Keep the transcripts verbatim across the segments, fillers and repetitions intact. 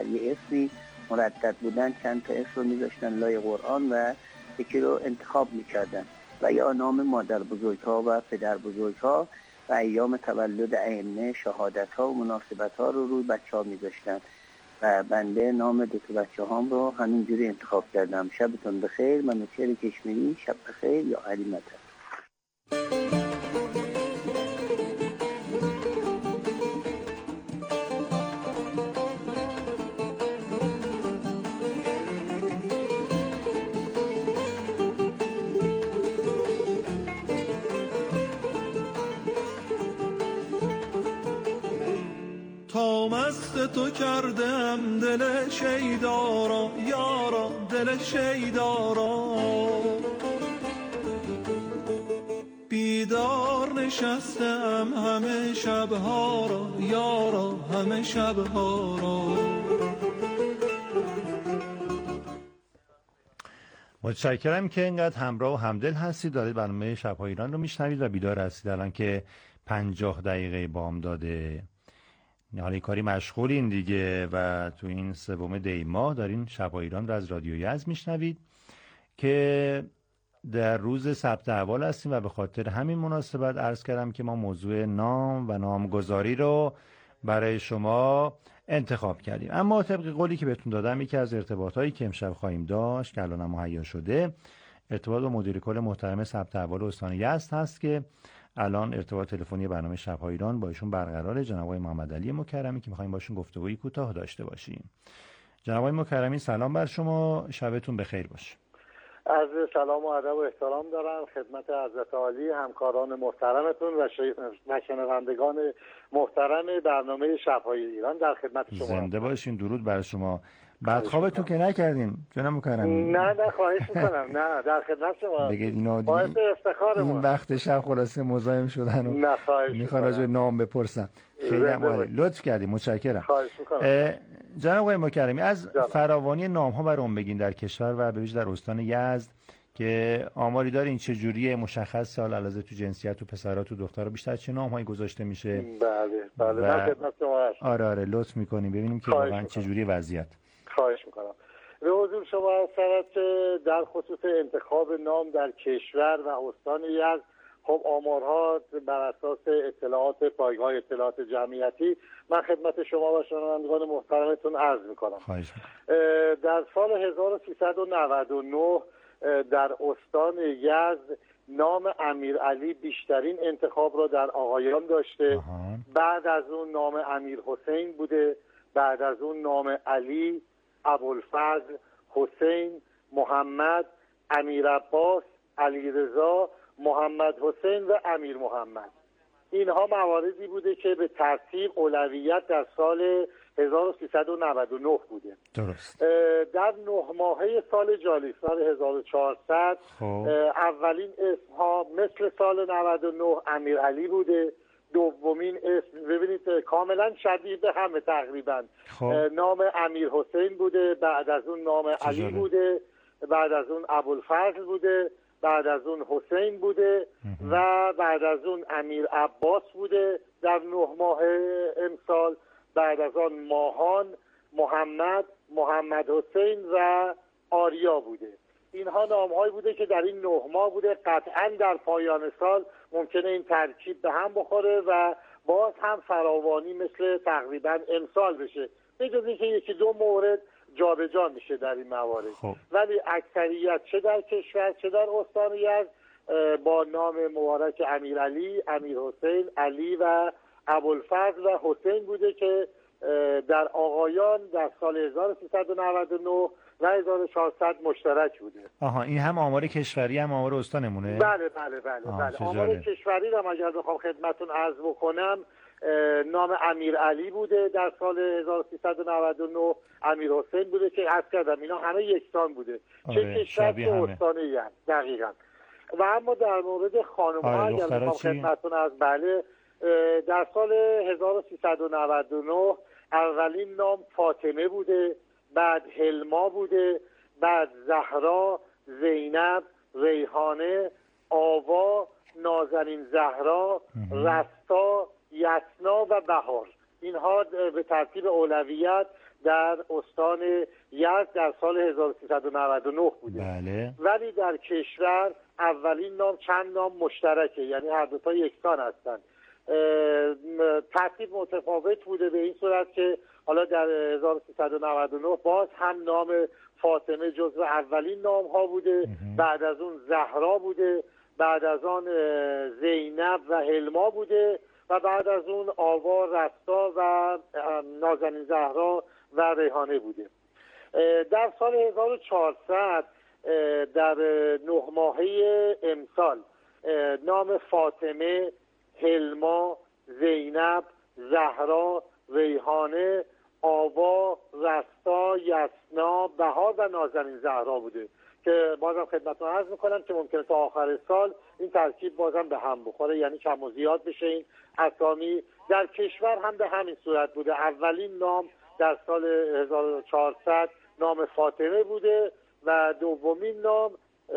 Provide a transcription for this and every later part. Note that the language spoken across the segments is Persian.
یه اسمی مردد بودن چند تا اسم رو میذاشتن لای قرآن و یکی رو انتخاب میکردن و یا نام مادر بزرگ ها و پدر بزرگ ها و ایام تولد ائمه، شهادت ها و مناسبت ها رو روی بچه ها میذاشتن و بنده نام دو تا بچه هام رو همینجوری انتخاب کردم. شبتون بخیر. منوچهر کشمیری. شب بخیر. یا علی مطر. تا مست تو کردم دل شیدارا یارا، دل شیدارا بیدار نشستم همه شبها را یارا، همه شبها را. متشکرم که اینقدر همراه و همدل هستید، دارید برنامه شب‌های ایران رو میشنوید و بیدار هستید. الان که پنجاه دقیقه بامداد، حالا کاری مشغولین دیگه و تو این سوم دی ماه دارین شب‌های ایران رو از رادیو یزد میشنوید که در روز ثبت احوال هستیم و به خاطر همین مناسبت عرض کردم که ما موضوع نام و نامگذاری رو برای شما انتخاب کردیم. اما طبق قولی که بهتون دادم، یکی از ارتباطایی که امشب خواهیم داشت که الان مهیا شده، ارتباط با مدیر کل محترم ثبت احوال استان یزد هست که الان ارتباط تلفنی برنامه شب‌های ایران با ایشون برقراره، جناب آقای محمد علی مکرمی، که می‌خوایم باشون گفتگویی کوتاه داشته باشیم. جناب آقای مکرمی سلام بر شما، شبتون بخیر باشه. عرض سلام و ادب و احترام دارم خدمت حضرت عالی، همکاران محترمتون و شنوندگان محترم برنامه شب‌های ایران. در خدمت شما. زنده باشین. درود بر شما. بعد خوابتون که نکردیم جناب مکرمی؟ نه نه خواهش میکنم. نه در خدمت شما. بگید اینا باعث افتخارمون. این وقت شب خلاصه مزاحم شدن و نه خواهش میخوام راجع نام بپرسم. خیلی عالی، لطف کردید، متشکرم. خواهش میکنم. جناب آقای مکرمی، از جانب. فراوانی نام ها برام بگین در کشور و به ویژه در استان یزد که آماری دارین چه جوریه، مشخص سال علاوه تو جنسیت تو پسرا تو دخترا بیشتر چه نام هایی گذاشته میشه؟ بله بله و... خدمت شما هستم. آره آره لطف میکنیم ببینیم که واقعا چه جوری وضعیت. خواهش میکنم. به حضور شما هستم که در خصوص انتخاب نام در کشور و استان یزد، خب آمارها بر اساس اطلاعات پایگاه اطلاعات جمعیتی من خدمت شما و شنوندگان محترمتون عرض میکنم. خواهش میکنم. در سال هزار و سیصد و نود و نه در استان یزد نام امیرعلی بیشترین انتخاب را در آقایان داشته. آها. بعد از اون نام امیر حسین بوده، بعد از اون نام علی، ابوالفضل، حسین، محمد، امیر عباس، علی رضا، محمد حسین و امیر محمد. اینها مواردی بوده که به ترتیب اولویت در سال هزار و سیصد و نود و نه بوده. درست. در نه ماهه سال جاری سال هزار و چهارصد اولین اسم ها مثل سال نود و نه امیرعلی بوده. دومین اسم ببینید کاملا شبیه به همه تقریبا. نام امیر حسین بوده، بعد از اون نام علی بوده، بعد از اون ابوالفضل بوده، بعد از اون حسین بوده و بعد از اون امیر عباس بوده در نه ماه امسال. بعد از آن ماهان، محمد، محمد حسین و آریا بوده. اینها نام‌هایی بوده که در این نه ماه بوده. قطعاً در پایان سال ممکنه این ترکیب به هم بخوره و باز هم فراوانی مثل تقریباً امسال بشه، به جز اینکه یکی دو مورد جابجا میشه در این موارد. خب. ولی اکثریت چه در کشور چه در استان یزد با نام مبارک امیرعلی، امیر حسین، علی و ابوالفضل و حسین بوده که در آقایان در سال هزار و سیصد و نود و نه و هزار و چهارصد مشترک بوده. آها، این هم آمار کشوری هم آمار استانمونه؟ بله بله بله بله. آمار کشوری رو اگر بخوام خدمتتون عرض بکنم، نام امیرعلی بوده در سال هزار و سیصد و نود و نه، امیر حسین بوده که عرض کردم اینا همه یکسان بوده. آره، چه کشور چه استان یزد دقیقاً. و اما در مورد خانم‌ها آره، اگر بخوام خدمتتون از بله در سال هزار و سیصد و نود و نه اولین نام فاطمه بوده، بعد هلما بوده، بعد زهرا، زینب، ریحانه، آوا، نازنین زهرا، رستا، یسنا و بهار. اینها به ترتیب اولویت در استان یزد در سال هزار و سیصد و نود و نه بوده. بله. ولی در کشور اولین نام چند نام مشترکه، یعنی هر دو تا یکسان هستن. ترتیب متفاوت بوده به این صورت که حالا در هزار و سیصد و نود و نه باز هم نام فاطمه جزو اولین نام ها بوده، بعد از اون زهرا بوده، بعد از آن زینب و هلما بوده و بعد از اون آوا، رستا و نازنین زهرا و ریحانه بوده. در سال هزار و چهارصد در نه ماهه امسال نام فاطمه، هلما، زینب، زهرا، ریحانه، آوا، رستا، یسنا، بهار و نازنین زهرا بوده که بازم خدمتتون عرض میکنم که ممکنه تا آخر سال این ترکیب بازم به هم بخوره، یعنی کم و زیاد بشه این اسامی. در کشور هم به همین صورت بوده. اولین نام در سال هزار و چهارصد نام فاطمه بوده و دومین نام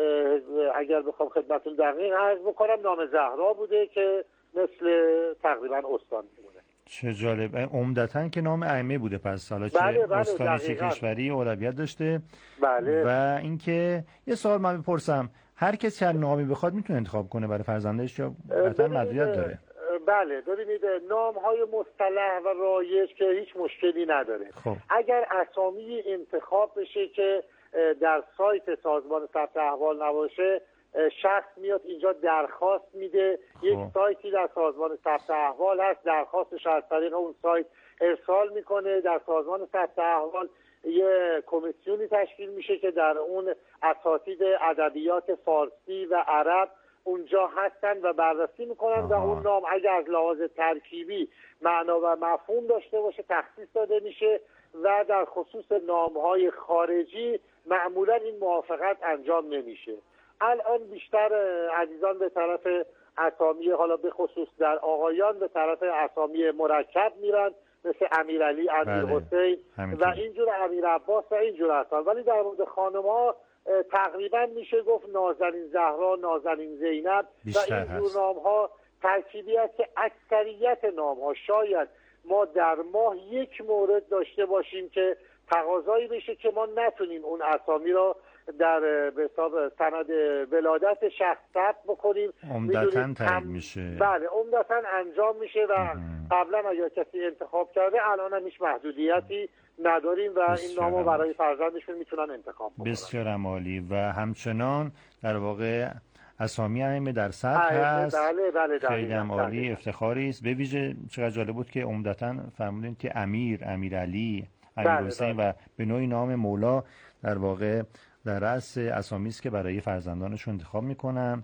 اگر بخوام خدمتتون دقیق عرض بکنم نام زهرا بوده که مثل تقریبا استان بوده. چه جالب. عمدتاً که نام ائمه بوده، پس حالا چه بله بله استانی چه کشوری اولویت داشته. بله. و اینکه یه سوال من بپرسم، هر کس چه نامی بخواد میتونه انتخاب کنه برای فرزندش یا قطعا محدودیت داره؟ بله ببینید، نام های مصطلح و رایج که هیچ مشکلی نداره. خب. اگر اسامی انتخاب بشه که در سایت سازمان ثبت احوال نباشه، شخص میاد اینجا درخواست میده. خب. یک سایتی در سازمان ثبت احوال هست، درخواستش از طریق اون سایت ارسال میکنه. در سازمان ثبت احوال یه کمیسیونی تشکیل میشه که در اون اساتید ادبیات فارسی و عرب اونجا هستن و بررسی میکنن و اون نام اگر از لحاظ ترکیبی معنا و مفهوم داشته باشه تخصیص داده میشه و در خصوص نامهای خارجی معمولا این موافقت انجام نمیشه. الان بیشتر عزیزان به طرف اسامی، حالا به خصوص در آقایان به طرف اسامی مرکب میرن، مثل امیرعلی، امیرحسین و اینجور، امیر عباس و اینجور هستن. ولی در مورد خانم‌ها تقریبا میشه گفت نازنین زهرا، نازنین زینب و اینجور نام‌ها ترکیبی است که اکثریت نام‌ها شاید ما در ماه یک مورد داشته باشیم که تقاضایی بشه که ما نتونیم اون اسامی را در به حساب سند ولادت شخص ثبت بکنیم. عمدتاً تایید میشه. بله عمدتاً انجام میشه و قبلا اگر کسی انتخاب کرده الان هم هیچ محدودیتی نداریم و این نامو برای فرزندشون میتونن انتخاب بکنن. بسیار عالی. و همچنان در واقع اسامی ائمه در صدر هست. بله بله خیلی هم عالی، افتخاری است. به ویژه چقدر جالب بود که عمدتاً فرمودین که امیر، امیرعلی، امیرحسین و به نوعی نام مولا در واقع در رأس اسامی است که برای فرزندانشون انتخاب میکنن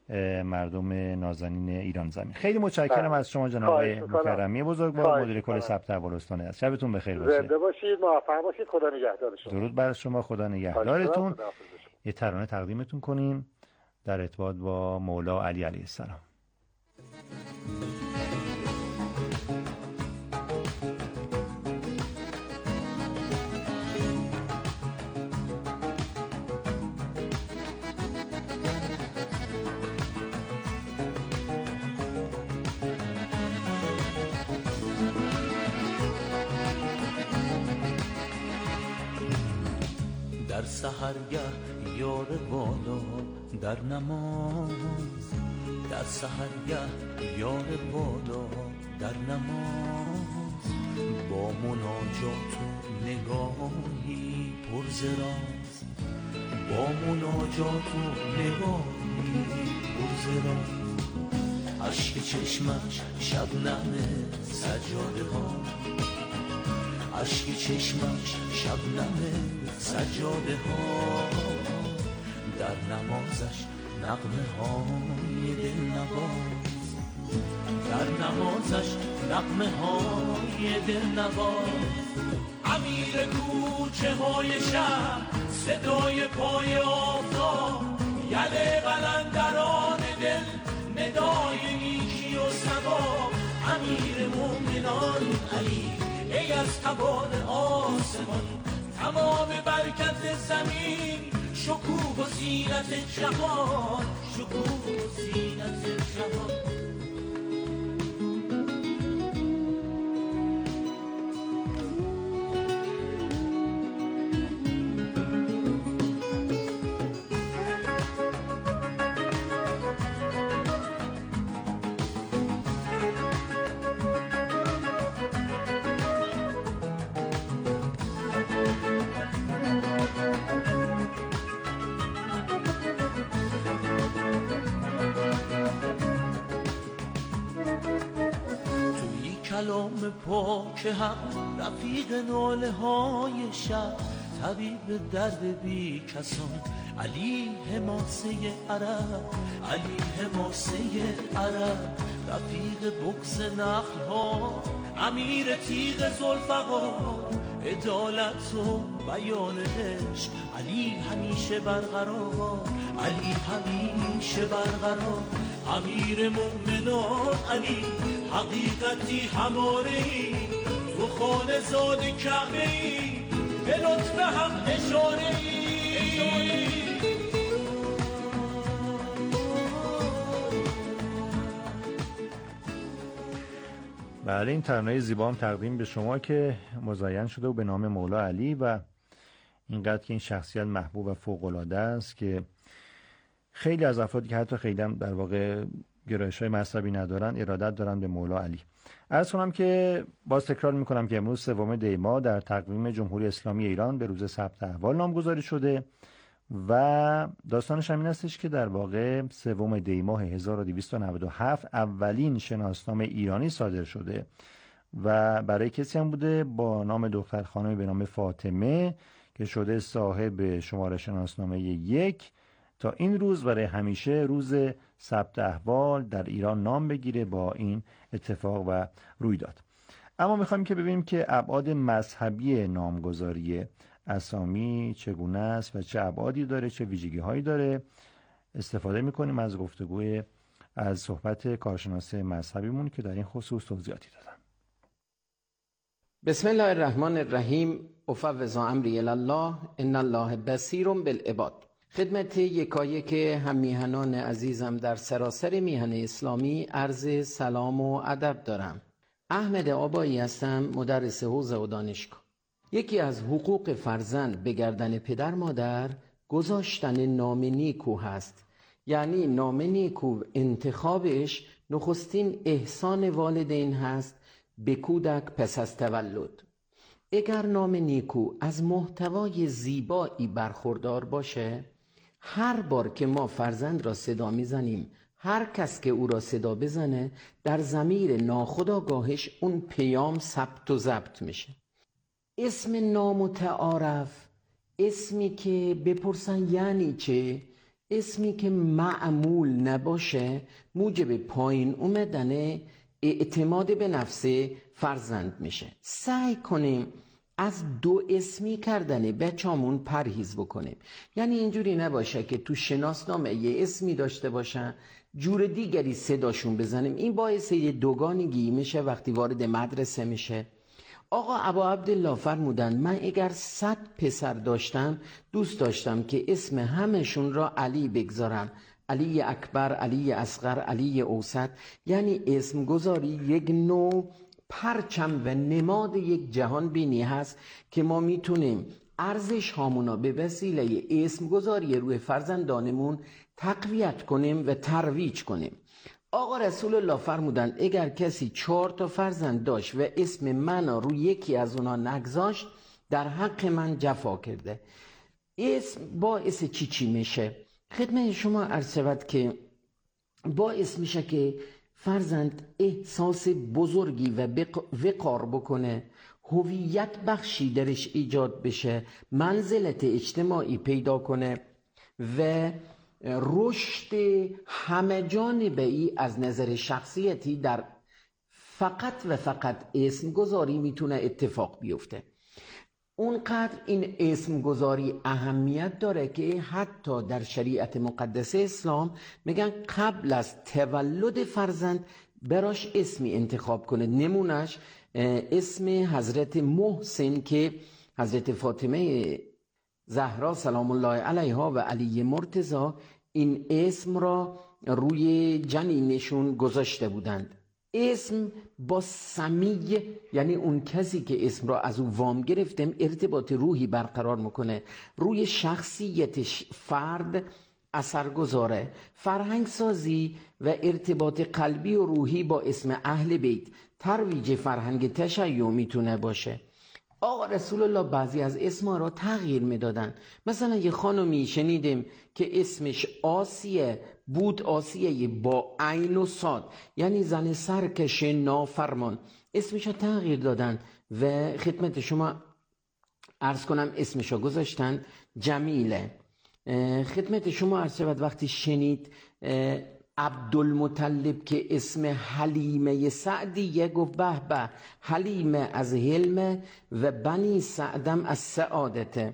مردم نازنین ایران زمین. خیلی متشکرم از شما جناب مکرمی بزرگوار، مدیر کل ثبت احوال استان است. شبتون بخیر باشه. زنده باشید، موفق باشید. خدا نگهدار شما. درود بر شما، خدا نگهدارتون. یه ترانه تقدیمتون کنیم در ارتباط با مولا علی علیه السلام. در سحرگه یار بالا در نماز، در سحرگه یار بالا در نماز، با مناجات و نگاهی پر ز راز، با مناجات و نگاهی پر ز راز، اشک چشمش شبنم سجاده ها، اشک چشمش شبنم سجاده ها، در نمازش نغمه های دل نواز، در نمازش نغمه های دل نواز، امیر کوچه های شهر صدای پای آفتاب، یل قلندران دل ندای نیکی و ثواب، امیر مومنان علی ای از کبار آسمان، تمام برکت زمین، شکوه و زینت جهان، شکوه و زینت جهان. کلام پاک حق، رفیق ناله های شب، طبیب درد بی کسان، علی حماسه عرب، علی حماسه عرب، رفیق بغض نخل ها، امیر تیغ ذوالفقار، عدالت و بیان عشق، علی همیشه برقرار، علی همیشه برقرار، امیر مومنان علی، حقیقتی هماره، تو خانه زاد کعبه ای، به لطف هم اشاره ای. بله، این ترانه زیبا هم تقدیم به شما که مزین شده و به نام مولا علی و اینقدر که این شخصیت محبوب و فوق‌العاده است که خیلی از افرادی که حتی خیلی هم در واقع گرایش‌های مذهبی ندارن ارادت دارن به مولا علی. عرض کنم که باز تکرار میکنم که امروز سوم دی ماه در تقویم جمهوری اسلامی ایران به روز ثبت احوال نامگذاری شده و داستانش همین هستش که در واقع سوم دی ماه هزار و دویست و نود و هفت اولین شناسنامه ایرانی صادر شده و برای کسی هم بوده با نام دختر خانمی به نام فاطمه که شده صاحب شماره شناسنامه یک تا این روز برای همیشه روز ثبت احوال در ایران نام بگیره با این اتفاق و رویداد. اما میخوایم که ببینیم که ابعاد مذهبی نامگذاری اسامی چگونه است و چه ابعادی داره، چه ویژگی هایی داره. استفاده میکنیم از گفتگوی از صحبت کارشناس مذهبیمون که در این خصوص توضیحاتی دادن. بسم الله الرحمن الرحیم. افوض امری الی الله ان الله بصیر بالعباد. خدمت یکایک هم میهنان عزیزم در سراسر میهن اسلامی عرض سلام و ادب دارم. احمد آبایی هستم، مدرس حوزه و دانشگاه. یکی از حقوق فرزند به گردن پدر مادر گذاشتن نام نیکو هست. یعنی نام نیکو انتخابش نخستین احسان والدین هست به کودک پس از تولد. اگر نام نیکو از محتوای زیبایی برخوردار باشه، هر بار که ما فرزند را صدا میزنیم، هر کس که او را صدا بزنه، در ضمیر ناخودآگاهش اون پیام ثبت و ضبط میشه. اسم نامتعارف، اسمی که بپرسن یعنی چه، اسمی که معمول نباشه، موجب پایین اومدن اعتماد به نفس فرزند میشه. سعی کنیم از دو اسمی کردن بچه‌مون پرهیز بکنیم. یعنی اینجوری نباشه که تو شناسنامه یه اسمی داشته باشن، جور دیگری صداشون بزنیم. این باعث یه دوگانگی میشه وقتی وارد مدرسه میشه. آقا ابا عبدالله فرمودن من اگر صد پسر داشتم دوست داشتم که اسم همشون را علی بگذارم. علی اکبر، علی اصغر، علی اوسط. یعنی اسم گذاری یک نوع پرچم و نماد یک جهان بینی هست که ما میتونیم ارزش هامونا به وسیله اسم گذاری روی فرزندانمون تقویت کنیم و ترویج کنیم. آقا رسول الله فرمودند اگر کسی چهار تا فرزند داشت و اسم من روی یکی از اونا نگذاشت در حق من جفا کرده. اسم باعث چی چی میشه؟ خدمت شما عرض شود که باعث میشه که فرزند احساس بزرگی و وقار بکنه، هویت بخشی درش ایجاد بشه، منزلت اجتماعی پیدا کنه و رشد همه جانبه‌ای از نظر شخصیتی در فقط و فقط اسم گذاری میتونه اتفاق بیفته. اونقدر این اسم گذاری اهمیت داره که حتی در شریعت مقدسه اسلام میگن قبل از تولد فرزند براش اسمی انتخاب کنه. نمونش اسم حضرت محسن که حضرت فاطمه زهرا سلام الله علیها و علی مرتضی این اسم را روی جنینشون گذاشته بودند. اسم با سمی، یعنی اون کسی که اسم را از او وام گرفتم، ارتباط روحی برقرار میکنه، روی شخصیت فرد اثر گذاره. فرهنگ سازی و ارتباط قلبی و روحی با اسم اهل بیت ترویج فرهنگ تشیع میتونه باشه. آقا رسول الله بعضی از اسما را تغییر میدادن. مثلا یه خانمی شنیدیم که اسمش آسیه بود، آسیه با عین و صاد، یعنی زن سرکش نافرمان. اسمشو تغییر دادن و خدمت شما عرض کنم اسمشو گذاشتن جمیله. خدمت شما عرض شود وقتی شنید عبدالمطلب که اسم حلیمه سعدیه گفت به به، حلیمه از حلم و بنی سعدم از سعادته.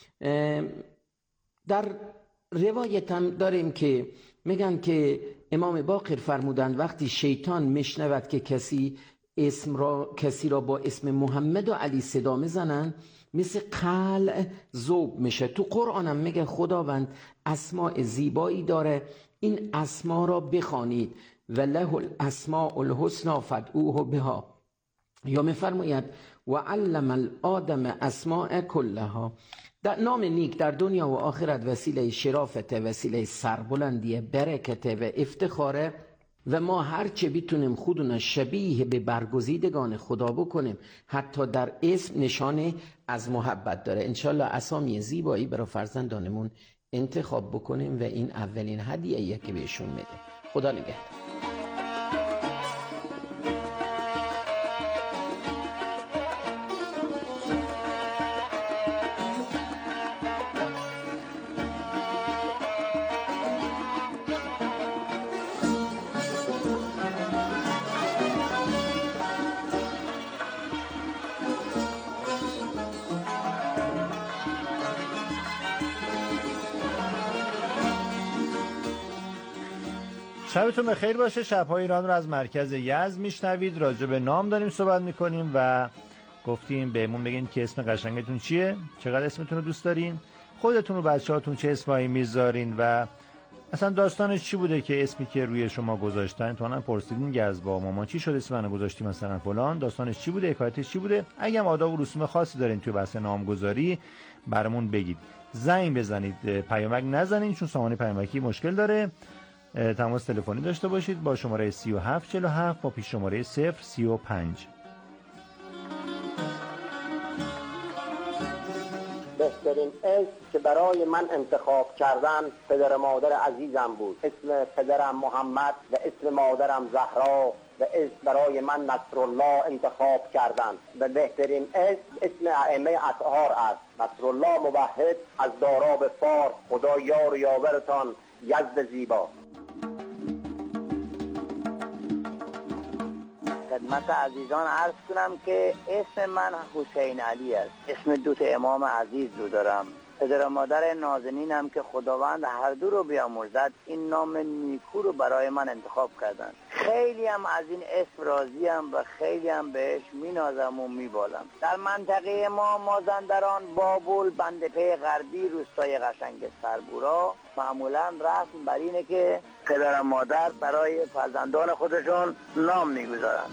در روایت هم داریم که میگن که امام باقر فرمودند وقتی شیطان میشنود که کسی اسم را کسی را با اسم محمد و علی صدا میزنن مثل قلع ذوب میشه. تو قرآن هم میگه خداوند اسماء زیبایی داره، این اسما را بخوانید و له الاسماء الحسنی فادعوه بها. یا میفرماید و علم الآدم اسماء کلها. در نام نیک در دنیا و آخرت وسیله شرافت، وسیله سربلندی، برکت و افتخاره و ما هرچه بیتونیم خودنا شبیه به برگزیدگان خدا بکنیم حتی در اسم نشانه از محبت داره. انشالله اسامی زیبایی برای فرزندانمون انتخاب بکنیم و این اولین هدیه‌ایه که بهشون میده. خدا نگهدار. شبتون بخیر باشه. شب‌های ایران رو از مرکز یزد میشنوید. راجع به نام داریم صحبت میکنیم و گفتیم بهمون بگین که اسم قشنگتون چیه، چقدر اسمتون رو دوست دارین، خودتون و بچه‌هاتون چه اسمایی میذارین و اصلا داستانش چی بوده که اسمی که روی شما گذاشتن. تو هم پرسیدین که از با مامان چی شده اسم منو گذاشتی مثلا فلان، داستانش چی بوده، حکایتش چی بوده. اگه هم آداب و رسوم خاصی دارین توی بحث نامگذاری برامون بگید. زنگ بزنید، پیامک نزنین چون سامانه پیامکی مشکل داره. تماس تلفنی داشته باشید با شماره سی و هفت چهل و هفت با پیش شماره صفر سی و پنج. بهترین اسم که برای من انتخاب کردن پدر مادر عزیزم بود. اسم پدرم محمد و اسم مادرم زهرا و اسم برای من نصرالله انتخاب کردن و بهترین اسم اسم ائمه اطهار است. نصرالله موحد از داراب فار. خدا یار و یاورتان یزد زیبا. خدمت عزیزان عرض کنم که اسم من حسین علی است. اسم دوت امام عزیز رو دارم. پدر و مادر نازنینم که خداوند هر دو رو بیامرزد این نام نیکو رو برای من انتخاب کردن. خیلی هم از این اسم راضیم و خیلی هم بهش مینازم و میبالم. در منطقه ما مازندران، بابل، بندپی غربی، روستای قشنگ سربورا معمولا رسم بر اینه که پدر و مادر برای فرزندان خودشون نام میگذارن.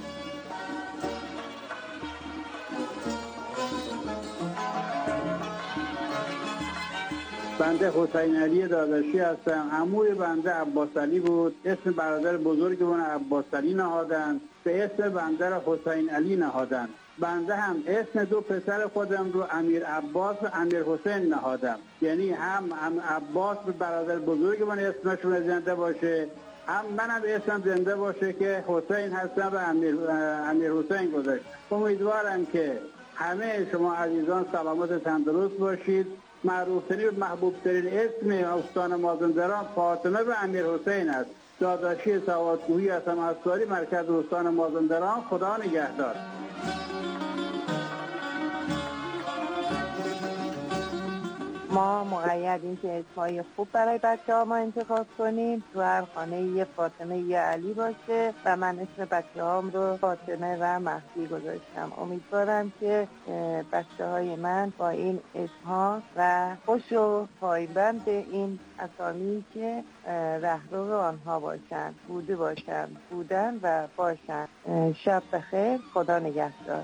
بنده حسین علی داداشی هستم. عموی بنده عباس علی بود. اسم برادر بزرگمون عباس علی نهادن. به اسم بنده را حسین علی نهادن. بنده هم اسم دو پسر خودم رو امیر عباس و امیر حسین نهادم. یعنی هم, هم عباس به برادر بزرگمون اسمشون زنده باشه، هم منم اسمم زنده باشه که حسین هستم و امیر, امیر حسین گذاشت. امیدوارم که همه شما عزیزان سلامت تندرست باشید. معروفترین و محبوبترین اسم استان مازندران فاطمه و امیر حسین است. داداشی سوادکوهی هستم از ساری مرکز استان مازندران. خدا نگهدار. ما مقیدیم که اسمای خوب برای بچه ها ما انتخاب کنیم. تو هر خانه یه فاطمه یه علی باشه و من اسم بچه هام رو فاطمه و مهدی گذاشتم. امیدوارم که بچه های من با این اسمها و خوش و پایبند این اسامی که رهرو آنها باشن، بوده باشن، بودن و باشن. شب بخیر. خدا نگهدار.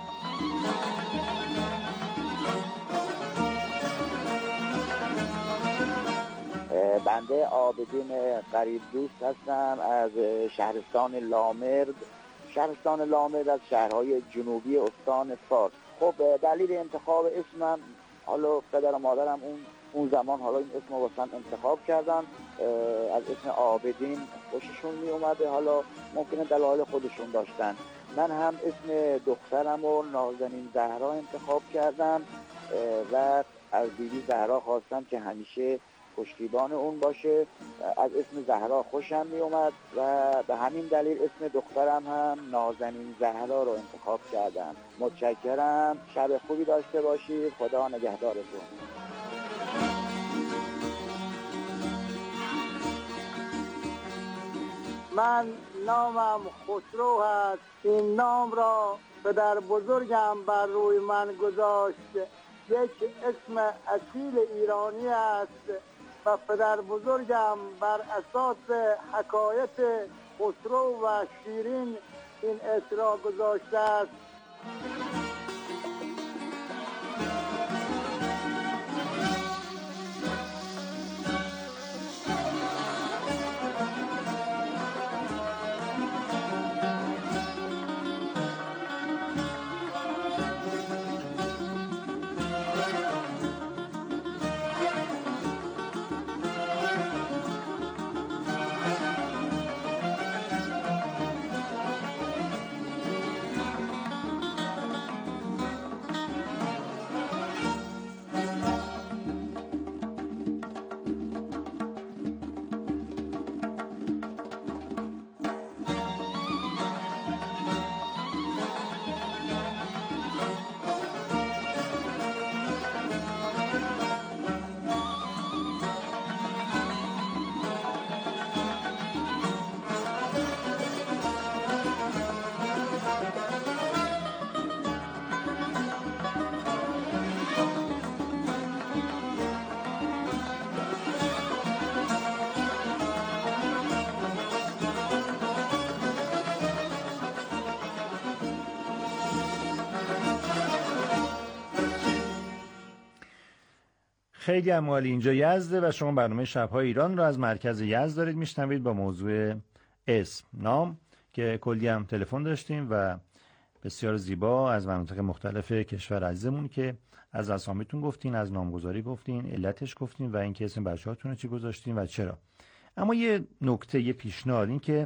بنده عابدین قریب دوست هستم از شهرستان لامرد. شهرستان لامرد از شهرهای جنوبی استان فارس. خب دلیل انتخاب اسمم، حالا پدر و مادرم اون اون زمان حالا این اسم رو واسم انتخاب کردن. از اسم عابدین خوششون می اومده، حالا ممکنه دلایل خودشون داشتن. من هم اسم دخترم رو نازنین زهرا انتخاب کردم و از بیبی زهرا خواستم که همیشه پشتیبان اون باشه. از اسم زهرا خوشم می اومد و به همین دلیل اسم دخترم هم نازنین زهرا رو انتخاب کردم. متشکرم، شب خوبی داشته باشید، خدا نگهدارتون. من نامم خسرو هست. این نام را پدر بزرگم بر روی من گذاشت. یک اسم اصیل ایرانی است و پدر بزرگم بر اساس حکایت خسرو و شیرین این اسم را گذاشته است. خیلی هم عالی. اینجا یزده و شما برنامه شب‌های ایران رو از مرکز یزد دارید میشنوید با موضوع اسم نام که کلی هم تلفن داشتیم و بسیار زیبا از مناطق مختلف کشور عزیزمون که از اسامیتون گفتین، از نامگذاری گفتین، علتش گفتین و اینکه اسم بچه‌هاتون رو چی گذاشتین و چرا. اما یه نکته، یه پیشنهاد این که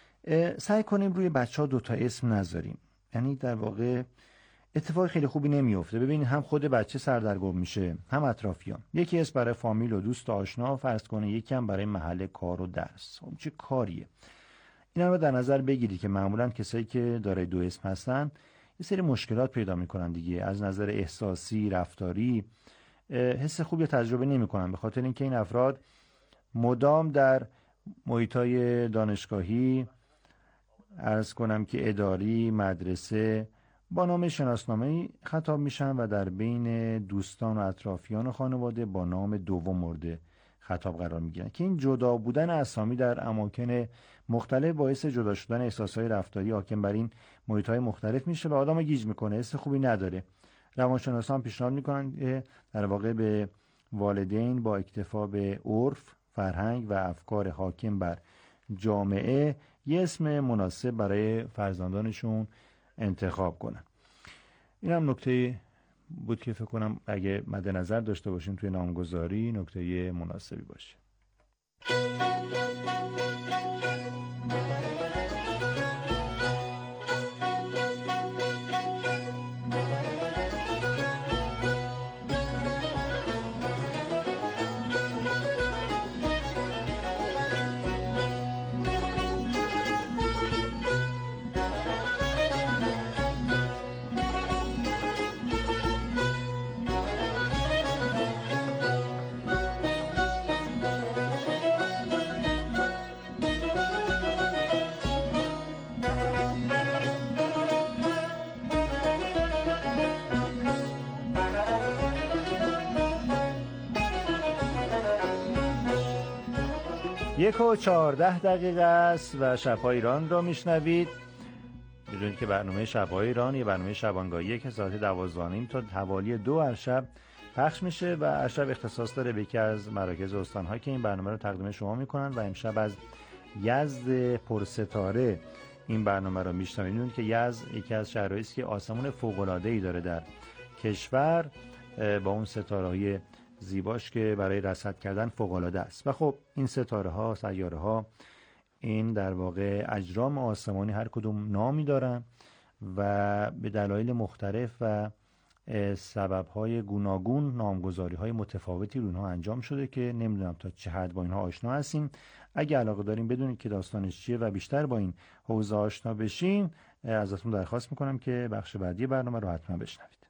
سعی کنیم روی بچه‌ها دو تا اسم نذاریم. یعنی در واقع اتفاق خیلی خوبی نمیفته. ببینید هم خود بچه سردرگم میشه هم اطرافیان. یکی اسم برای فامیل و دوست و آشنا فرض کنه، یکی هم برای محل کار و درس. اون چه کاریه؟ اینا رو در نظر بگیرید که معمولا کسایی که دارای دو اسم هستن یه سری مشکلات پیدا میکنن دیگه، از نظر احساسی، رفتاری حس خوبی تجربه نمیکنن، به خاطر اینکه این افراد مدام در محیطای دانشگاهی، عرض کنم که اداری، مدرسه با نام شناسنامه‌ای خطاب میشن و در بین دوستان و اطرافیان و خانواده با نام دوم مورد خطاب قرار میگیرن که این جدا بودن اسامی در اماکن مختلف باعث جدا شدن احساسهای رفتاری حاکم بر این محیط‌های مختلف میشه و آدمو گیج میکنه، حس خوبی نداره. روانشناسان پیشنهاد میکنن که در واقع به والدین با اکتفا به عرف، فرهنگ و افکار حاکم بر جامعه یه اسم مناسب برای فرزندانشون انتخاب کنن. این هم نکته بود که فکر کنم اگه مد نظر داشته باشیم توی نامگذاری نکته مناسبی باشه. یک و چهارده دقیقه است و شب‌های ایران را میشنوید. میدونید که برنامه شب‌های ایران یه برنامه شبانگاهیه که ساعت دوازده و نیم تا حوالی دو هر شب پخش میشه و هر شب اختصاص داره به یکی از مراکز استان‌ها که این برنامه رو تقدیم شما میکنن و امشب از یزد پرستاره این برنامه رو میشنوید. میدونید که یزد یکی از شهرهایی است که آسمون فوق‌العاده‌ای داره در کشور با اون ستاره‌های زیباش که برای رصد کردن فوق‌العاده است. و خب این ستاره ها، سیاره ها، این در واقع اجرام آسمانی هر کدوم نامی دارن و به دلایل مختلف و سبب‌های گوناگون نامگذاری‌های متفاوتی رو اینها انجام شده که نمیدونم تا چه حد با اینها آشنا هستیم. اگه علاقه داریم بدونید که داستانش چیه و بیشتر با این حوزه آشنا بشین، ازتون درخواست میکنم که بخش بعدی برنامه رو حتما بشنوید.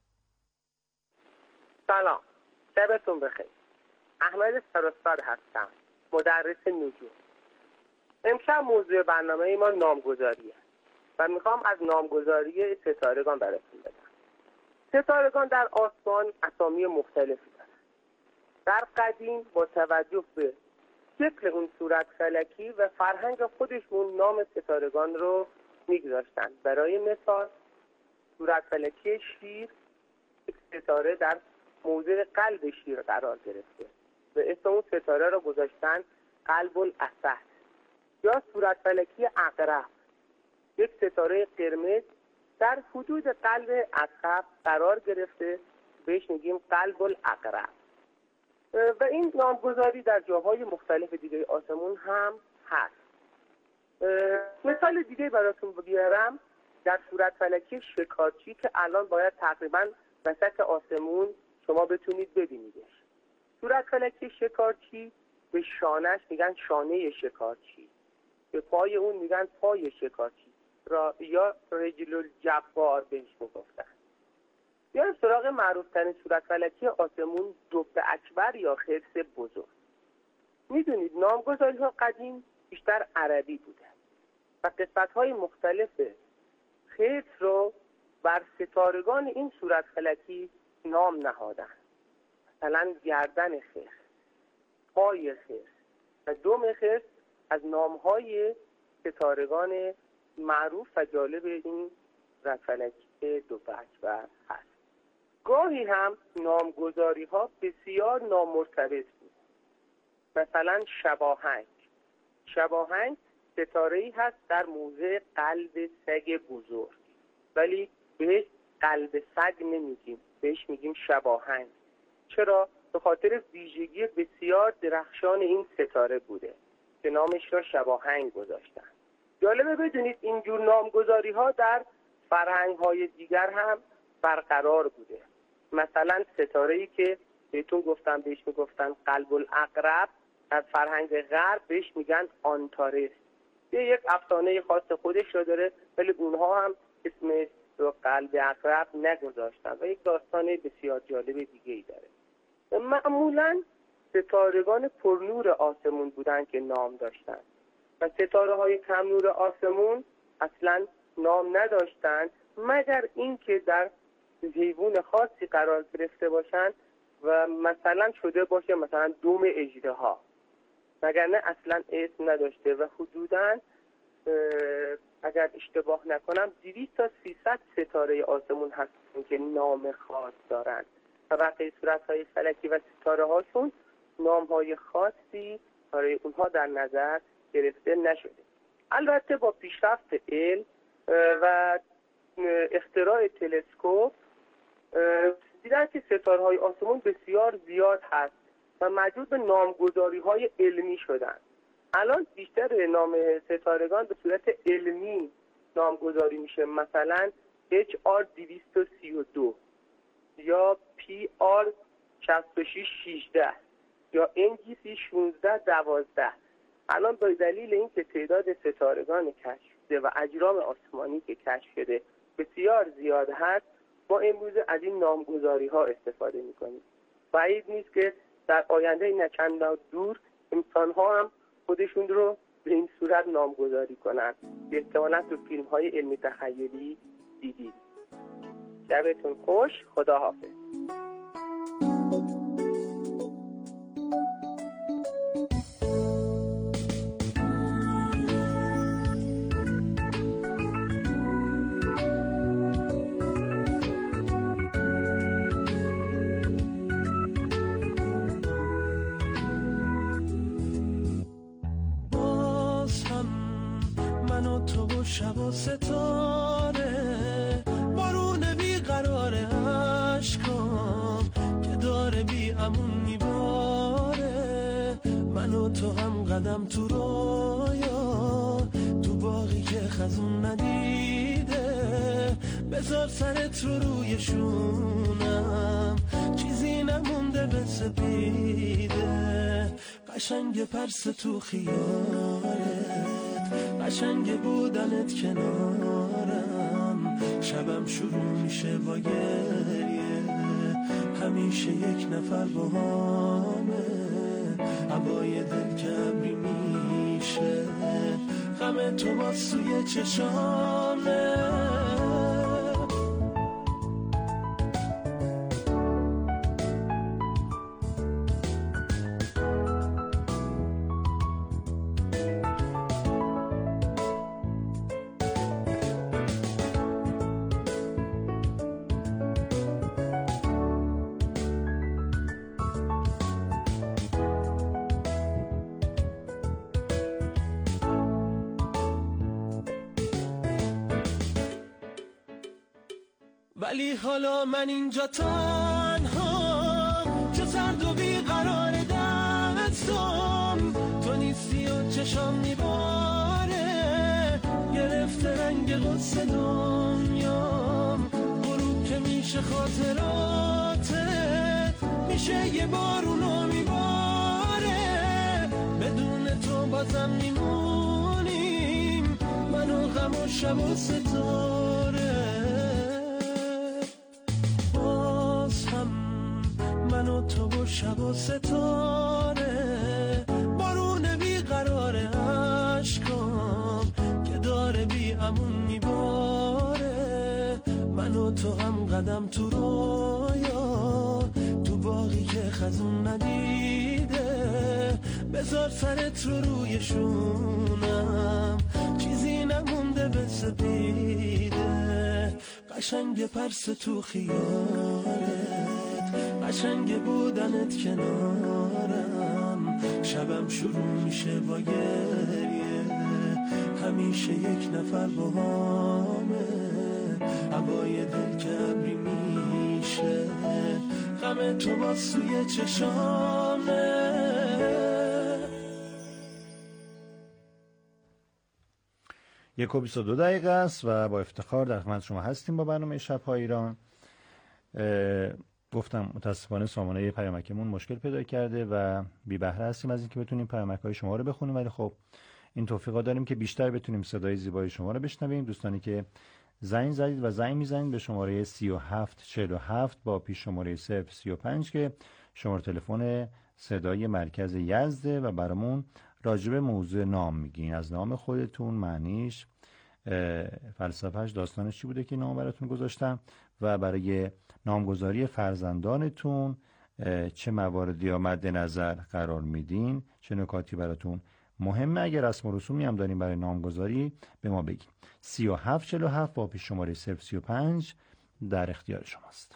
سلام، شبتون بخیر. احمد سراسر هستم، مدرس نجوم. امشب موضوع برنامه ما نامگذاریه و میخوام از نامگذاری ستارگان براتون بدم. ستارگان در آسمان اسامی مختلفی دارند. در قدیم با توجه به شکل اون صورت فلکی و فرهنگ خودشون نام ستارگان رو میگذاشتن. برای مثال صورت فلکی شیر، یک ستاره در موضع قلب شیر قرار گرفته و اسم اون ستاره رو گذاشتن قلب الاسد. یا صورت فلکی عقرب، یک ستاره قرمز در حدود قلب عقرب قرار گرفته، بهش میگیم قلب العقرب. و این نامگذاری در جاهای مختلف دیگه آسمون هم هست. مثال دیگه براتون بیارم در صورت فلکی شکارچی که الان باید تقریبا وسط آسمون شما بتونید ببینیدش. صورت فلکی شکارچی به شانهش میگن شانه شکارچی، به پای اون میگن پای شکارچی را یا رجل الجبار بهش میگفتن. یا سراغ معروفترین صورت فلکی آسمون دب اکبر یا خرس بزرگ. میدونید نامگذاری ها قدیم بیشتر عربی بوده و قسمت های مختلف خرس رو بر ستارگان این صورت فلکی نام نهادن. مثلا گردن خرس، پای خرس و دم خرس از نامهای ستارگان معروف و جالب این صورت فلکی دب اکبر هست. گاهی هم نامگذاری ها بسیار نامرتبط بود. مثلا شباهنگ. شباهنگ ستاره‌ای هست در موضع قلب سگ بزرگ، ولی بهش قلب سگ نمیگیم، بهش میگیم شباهنگ. چرا؟ به خاطر ویژگی بسیار درخشان این ستاره بوده که نامش را شباهنگ گذاشتن. جالبه بدونید اینجور نامگذاری ها در فرهنگ های دیگر هم برقرار بوده. مثلا ستاره‌ای که بهتون گفتم بهش میگفتن قلب العقرب، در فرهنگ غرب بهش میگن آنتارس. یه یک افسانه خاص خودش رو داره، ولی اونها هم اسمش رو قلب عقرب نگذاشتن و یک داستان بسیار جالب دیگه ای داره. معمولا ستارگان پرنور آسمون بودن که نام داشتن و ستاره های کم نور آسمون اصلا نام نداشتن، مگر اینکه در حیوان خاصی قرار گرفته باشن و مثلا شده باشه مثلا دوم اژدها، مگر نه اصلا اسم نداشته. و حدوداً اگر اشتباه نکنم دویست تا سیصد ستاره آسمون هستن که نام خاص دارن و بقیه صورت‌های فلکی و ستاره هاشون نام‌های خاصی برای اونها در نظر گرفته نشده. البته با پیشرفت علم و اختراع تلسکوپ دیدن که ستاره‌های آسمون بسیار زیاد هست و مجبور به نامگذاری‌های علمی شدن. الان بیشتر نام ستارگان به صورت علمی نامگذاری میشه، مثلا اچ آر دویست و سی و دو یا پی آر شصت و شش شانزده یا ان جی سی شانزده دوازده. الان به دلیل اینکه تعداد ستارگان کشف شده و اجرام آسمانی که کشف شده بسیار زیاد هست، ما امروز از این نامگذاری ها استفاده میکنیم. بعید نیست که در آینده نه چندان دور انسان ها هم خودشون رو به این صورت نامگذاری کنن. احتمالاً تو فیلم های علمی تخیلی دیدید. شبتون خوش، خدا حافظ. شب و ستاره بارون بیقرار عشقام که داره بی امون میباره، من و تو هم قدم تو رویا تو باقی که خزون ندیده، بذار سرت رو روی شونم، چیزی نمونده به سپیده، قشنگ پرس تو خیالت، قشنگ بودنت کنارم، شبم شروع میشه با گریه، همیشه یک نفر با همه، هوای دل کبری میشه، غم تو با سوی چشامه. ولی حالا من اینجا تنها، چه سرد و بیقرار دستم، تو نیستی و چشام میباره، گرفته رنگ قصه دنیام، غروب که میشه خاطراتت، میشه یه بارونو میباره، بدون تو بازم میمونیم، من و غم و شب و ستاره، من و تو و شب و ستاره، بارون بیقرار عشقام که داره بی امون میباره، من و تو هم قدم تو رویا، تو باغی که خزون ندیده، بذار سرت رو روی شونم، چیزی نمونده به سپیده، قشنگ پرس تو خیالت، قشنگ بودنت کنارم، شبم شروع میشه با گریه، همیشه یک نفر با همه، هوای دل کبری میشه، غم تو با سوی چشامه. یک و بیست و دو دقیقه است و با افتخار در خدمت شما هستیم با برنامه شب‌های ایران. گفتم متاسفانه سامانه پیامکمون مشکل پیدا کرده و بی بهره هستیم از اینکه بتونیم پیامک‌های شما رو بخونیم، ولی خب این توفیقا داریم که بیشتر بتونیم صدای زیبای شما رو بشنویم. دوستانی که زنگ زدید و زنگ میزنید به شماره سی و هفت چهل و هفت با پیش شماره صفر سی و پنج که شماره تلفن صدای مرکز یزده و برامون راجع به موضوع نام میگین، از نام خودتون، معنیش، فلسفهش، داستانش چی بوده که نام براتون گذاشتم و برای نامگذاری فرزندانتون چه مواردی مد نظر قرار میدین، چه نکاتی براتون مهمه. اگر رسم و رسومی هم داریم برای نامگذاری به ما بگین. سی و هفت چهل و هفت با پیش شماره صفر سی و پنج در اختیار شماست.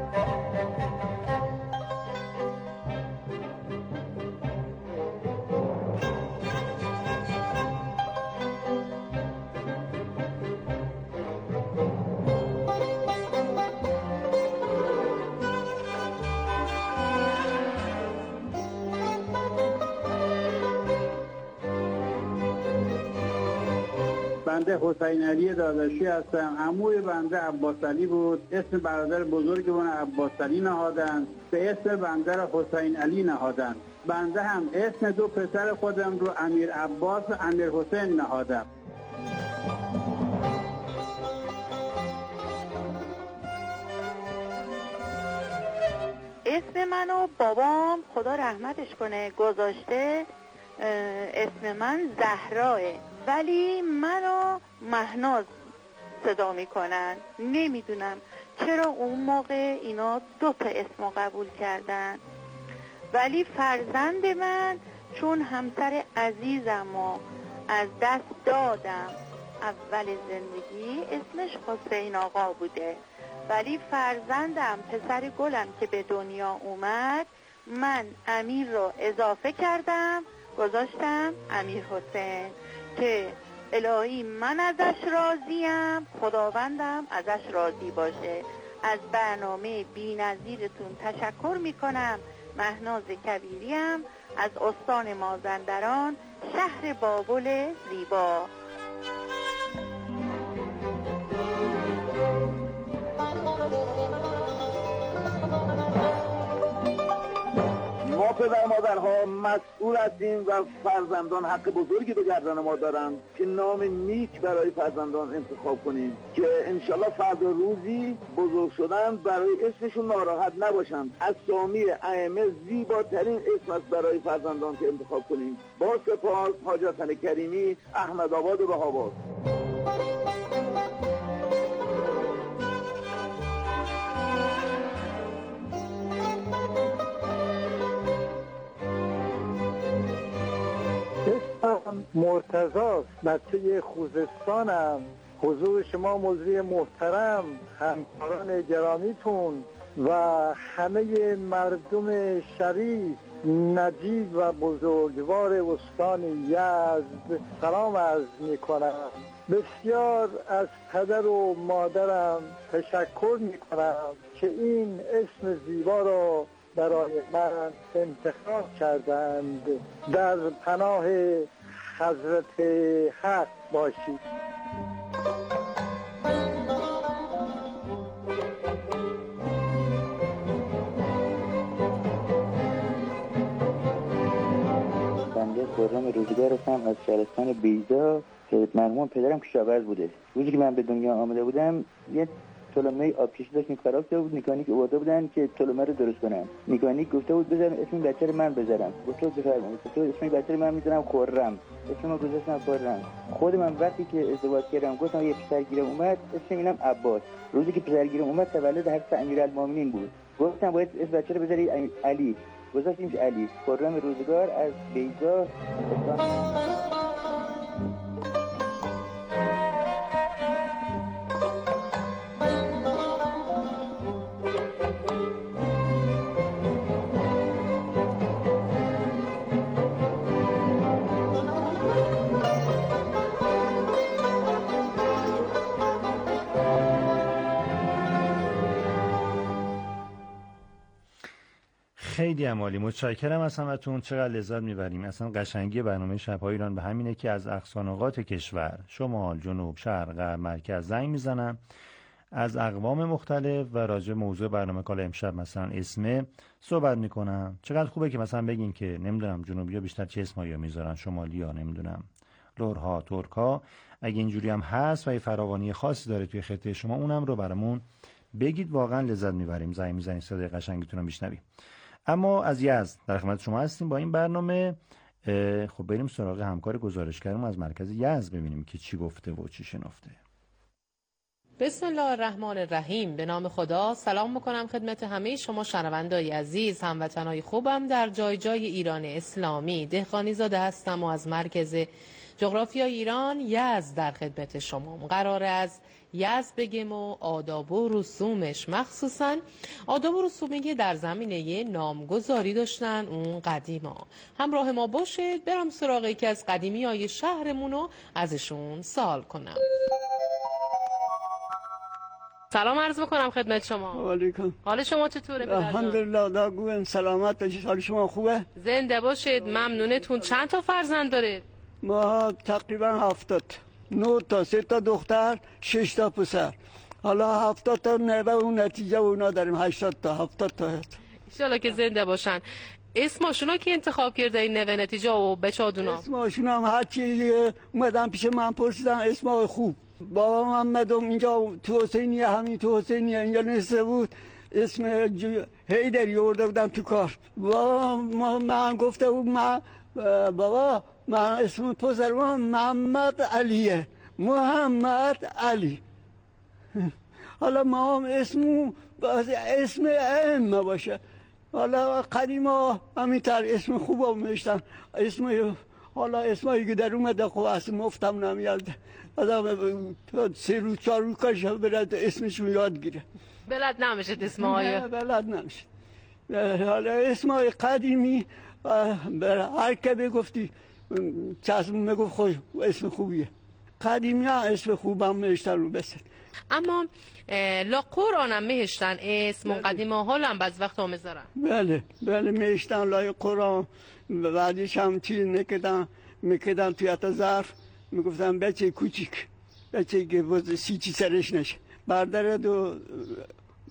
بنده حسین علی داداشی هستم. عموی بنده عباس علی بود. اسم برادر بزرگمون عباس علی نهادن، به اسم بنده را حسین علی نهادن. بنده هم اسم دو پسر خودم رو امیر عباس و امیر حسین نهادم. اسم منو بابام خدا رحمتش کنه گذاشته، اسم من زهراه، ولی منو مهناز صدا میکنن. نمیدونم چرا اون موقع اینا دو تا اسم قبول کردن، ولی فرزند من چون همسر عزیزم و از دست دادم اول زندگی، اسمش حسین آقا بوده، ولی فرزندم پسر گلم که به دنیا اومد، من امیر رو اضافه کردم گذاشتم امیر حسین که الهی من ازش راضیم، خداوندم ازش راضی باشه. از برنامه بی نظیرتون تشکر میکنم. مهناز کبیریم از استان مازندران، شهر بابل زیبا. ما پدر مادرها مسئول هستیم و فرزندان حق بزرگی به گردن ما دارند که نام نیک برای فرزندان انتخاب کنیم که انشالله فردا روزی بزرگ شدن برای اسمشون ناراحت نباشند. اسامی ائمه زیباترین اسم است برای فرزندان که انتخاب کنیم. با سپاس، حاج حسن کریمی، احمد آباد و بهاباد. اسمم مرتضاست، بچه خوزستانم. حضور شما مجری محترم، همکاران گرامیتون و همه مردم شریف، نجیب و بزرگوار استان یزد سلام عرض میکنم. بسیار از پدر و مادرم تشکر میکنم که این اسم زیبا را برای من انتخاب کردند. در پناه حضرت حق باشید. بنده خرم روزگار هستم از شهرستان بیضا که مرحوم پدرم کشاورز بوده. روزی که من به دنیا آمده بودم یه تلمبه آب کشی داشت خراب شده بود. مکانیک آورده بودن که تلمبه رو درست کنن. مکانیک گفته بود بذارم اسم بچه رو من بذارم. گفته بود بفرمایید. گفته بود اسم بچه رو من میذارم خرم. اسمم گذاشتم خرم. خود من وقتی که ازدواج کردم گفتم یه پسر گیرم اومد، اسم اینم عباس. روزی که پسر گیرم اومد تولد حضرت امیرالمومنین بود. گفتم باید اسم بچه رو بذاری علی. گذاشتیمش علی. خرم روزگار از بیضا. خیلی عالی، متشکرم از همتون. چقدر لذت میبریم. اصلا قشنگی برنامه شب‌های ایران به همینه که از اقصانقاط کشور، شمال، جنوب، شرق، غرب، مرکز زنگ میزنم از اقوام مختلف و راجع موضوع برنامه کال امشب مثلا اسمه صحبت میکنم. چقدر خوبه که مثلا بگین که نمیدونم جنوبی‌ها بیشتر چه اسمایی میذارن، شمالی‌ها نمیدونم لورها، ترک‌ها. اگه اینجوری هم هست و یه فراوانی خاصی داره توی خطه شما، اونم رو برامون بگید. واقعا لذت میبریم. زنگ میزنید، صدای قشنگتون رو میشنویم. اما از یزد در خدمت شما هستیم با این برنامه. خب بریم سراغ همکار گزارشگرم از مرکز یزد ببینیم که چی گفته و چی شنفته. بسم الله الرحمن الرحیم. به نام خدا. سلام میکنم خدمت همه شما شنوندای عزیز، هموطنای خوبم در جای جای ایران اسلامی. دهقانی زاده هستم و از مرکز جغرافیای ایران یزد در خدمت شما. قراره از یزد بگیم و آداب و رسومش، مخصوصا آداب و رسومی که در زمینه نامگذاری داشتن اون قدیما. همراه ما باشید، برم سراغ یکی از قدیمی های شهرمون رو ازشون سوال کنم. سلام عرض میکنم خدمت شما. علیکم. حال شما چطوره پدر جان؟ الحمدلله داغون سلامت باشید. حال شما خوبه؟ زنده باشید. ممنونتون. چند تا فرزند دارید؟ ما تقریبا هفتاد. نه تا، سه تا دختر، شش تا پسر. حالا هفتاد تا نوه و نتیجه و اونا داریم. هشتاد تا، هفتاد تا هست. انشالله که زنده باشن. اسماشونا که انتخاب کرده این نوه نتیجه و بچادونا؟ اسماشونا هم هر چی اومدن پیش من پرسیدن اسمای خوب. بابا محمدم اینجا تو حسینیه، همین تو حسینیه اینجا نسته بود، اسم هیدری آورده بودم تو کار. بابا من گفته بود من بابا من اسم پسرم محمد علیه، محمد علی. حالا ما هم اسم اسم ائمه باشه. حالا قدیما همینطور اسم خوب هم میشتن. اسم حالا اسمایی که در اومده خب اصلا مفتم نمیاد. آدم سه روز چهار روز کارش برد اسمشون یاد گیره. بلد نمیشه اسمهای؟ نه بلد نمیشه. حالا اسمای قدیمی هر که بگفتی چشم میگفت خوش اسم خوبیه. قدیمی ها اسم خوبم میشتن رو بسید. اما لا قرآن هم میشتن اسم قدیمی ها هم بعض وقت ها میذارن. بله بله میشتن لای قرآن. بعدش هم چیز میکدن میکدن توی اتا ظرف میگفتن بچه کوچیک، بچه که سی چی سرش نشه، بردارد و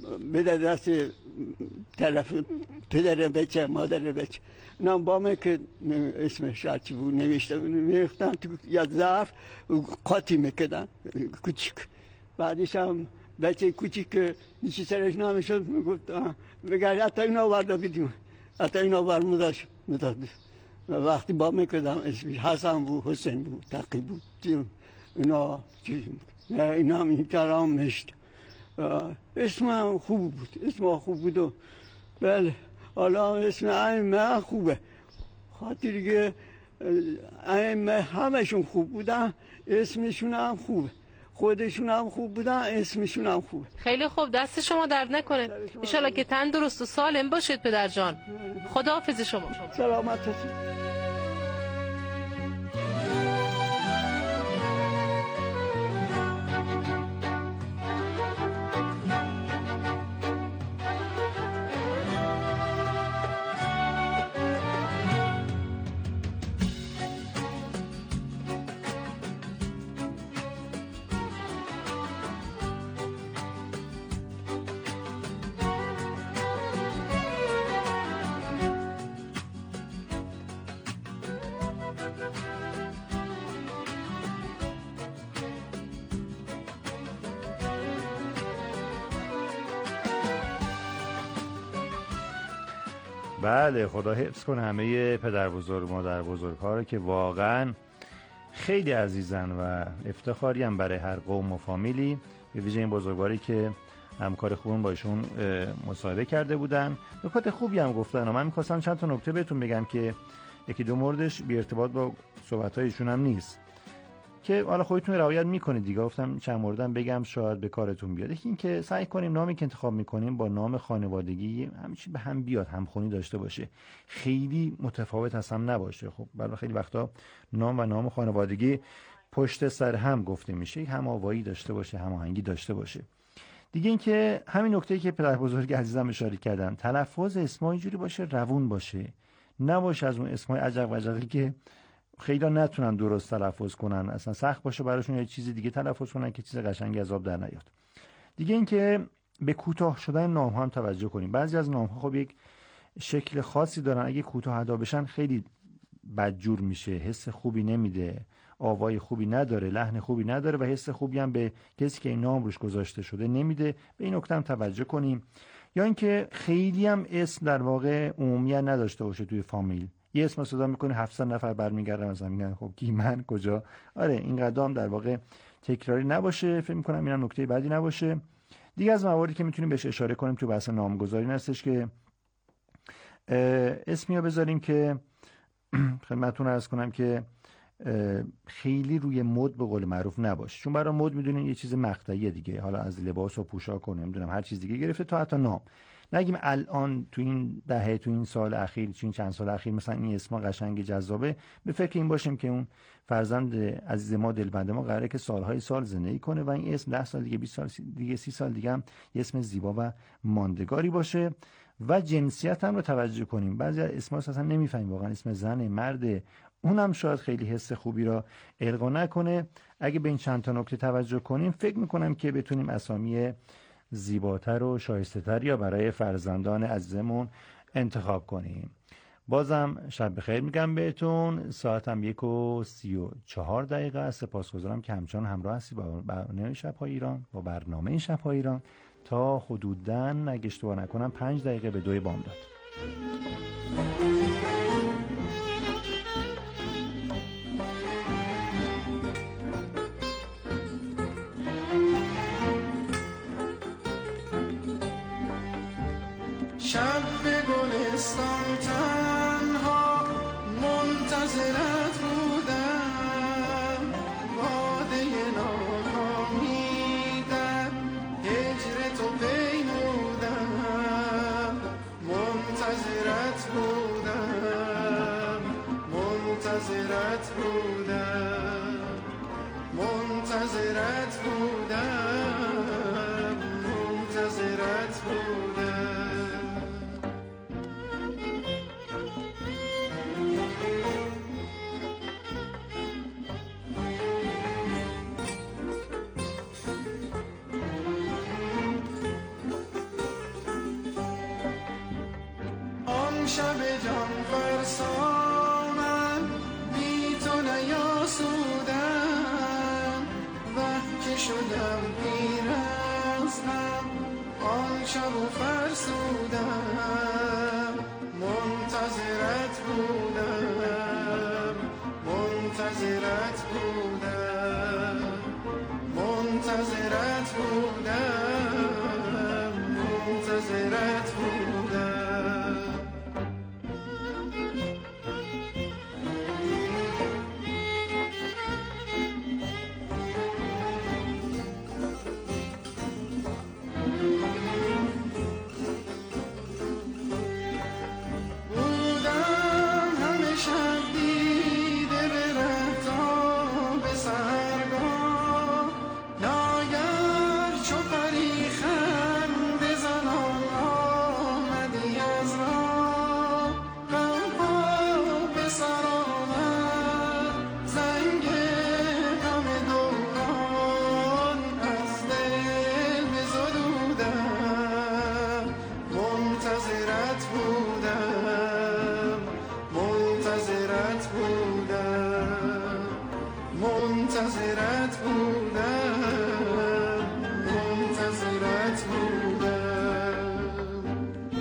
بده دست طرف پدر بچه مادر بچه. نام بامه که اسمش هرچی بود نوشته میختن تو یه ظرف قاطی میکردن کوچیک. بعدش هم بچه کوچیک که نیچی سرش نامشد میگفت بگرد حتی اینا ورده بدیم، حتی اینا ورمودش میداد. وقتی با میکردم اسمش حسن بود، حسین بود، تقی بود، اینا چیز نه اینا هم این کرام مشت. اسم هم خوب بود، اسم خوب بود و بله. حالا اسم ائمه خوبه، خاطری که ائمه همشون خوب بودن، اسمشون هم خوبه، خودشون هم خوب بودن، اسمشون هم خوبه. خیلی خوب، دست شما درد نکنه. انشالله که تندرست و سالم باشید پدر جان. خداحافظ شما. سلامت هستید. بله، خدا حفظ کنه همه پدر بزرگ مادر بزرگ ها رو که واقعا خیلی عزیزن و افتخاری هم برای هر قوم و فامیلی، به ویژه این بزرگواری که همکار خوبم با ایشون مصاحبه کرده بودن. نکات خوبی هم گفتن و من می‌خواستم چند تا نکته بهتون بگم که یکی دو موردش بی ارتباط با صحبت‌های ایشون هم نیست که حالا خودتون رعایت میکنید دیگه. گفتم چند موردم بگم شاید به کارتون بیاد. یکی این که سعی کنیم نامی که انتخاب میکنیم با نام خانوادگی همیشه به هم بیاد، همخونی داشته باشه، خیلی متفاوت از هم نباشه. خب برای خیلی وقتا نام و نام خانوادگی پشت سر هم گفته میشه، هماوایی داشته باشه، هماهنگی داشته باشه. دیگه این که همین نکته‌ای که پدر بزرگ عزیزم اشاره کردن، تلفظ اسم‌ها اینجوری باشه روون باشه، نباشه از اون اسمای عجق وجقی که خیلی نتونن درست تلفظ کنن، اصلا سخت باشه براشون یه چیز دیگه تلفظ کنن که چیز قشنگی از آب در نیاد. دیگه این که به کوتاه شدن نام ها هم توجه کنیم. بعضی از نام ها خب یک شکل خاصی دارن، اگه کوتاه ادا بشن خیلی بدجور میشه، حس خوبی نمیده، آوای خوبی نداره، لحن خوبی نداره و حس خوبی هم به کسی که این نام روش گذاشته شده نمیده. به این نکته هم توجه کنیم. یا اینکه خیلی هم اسم در واقع عمومیت نداشته باشه توی فامیل. یه اسم صدا میکنه هفتصد نفر برمیگردن مثلا میگن خب کی، من، کجا. آره این قدام در واقع تکراری نباشه. فکر میکنم اینم نکته بعدی نباشه. دیگه از مواردی که میتونیم بهش اشاره کنیم تو بحث نامگذاری هستش که اسمی رو بذاریم که خدمتتون عرض کنم که خیلی روی مد به قول معروف نباشه، چون برای مد میدونین یه چیز مقطعیه دیگه، حالا از لباس و پوشاک و نمیدونم هر چیز دیگه گرفته تا حتی نام. نگیم الان تو این دهه تو این سال اخیر تو این چند سال اخیر مثلا این اسما قشنگ جذابه، به فکر این باشیم که اون فرزند عزیز ما دلبند ما قراره که سالهای سال زندگی کنه و این اسم ده سال دیگه بیست سال دیگه سی سال دیگه هم یه اسم زیبا و ماندگاری باشه. و جنسیت هم رو توجه کنیم. بعضی از اسما اصلا نمیفهمیم واقعا اسم زن مرد، اونم شاید خیلی حس خوبی را القا نکنه. اگه به این چند تا نکته توجه کنیم فکر میکنم که بتونیم اسامی زیباتر و شایسته‌تر یا برای فرزندان عزیزمون انتخاب کنیم. بازم شب بخیر میگم بهتون. ساعتم یک و سی و چهار دقیقه است. سپاسگزارم که همچنان همراه هستی با برنامه شب‌های ایران با برنامه شب‌های ایران تا حدوداً اگه اشتباه نکنم پنج دقیقه به دوی بامداد. شب به گلستان تنها منتظرت بودم، باده ناکامی در هجر تو پیمودم، منتظرت بودم منتظرت بودم منتظرت بودم منتظرت بودم. شدم پیر از غم، آن شب و فرسودم منتظرت بودم، منتظرت بودم، منتظرت بودم، منتظرت بودم. منتظرت بودم، منتظرت بودم.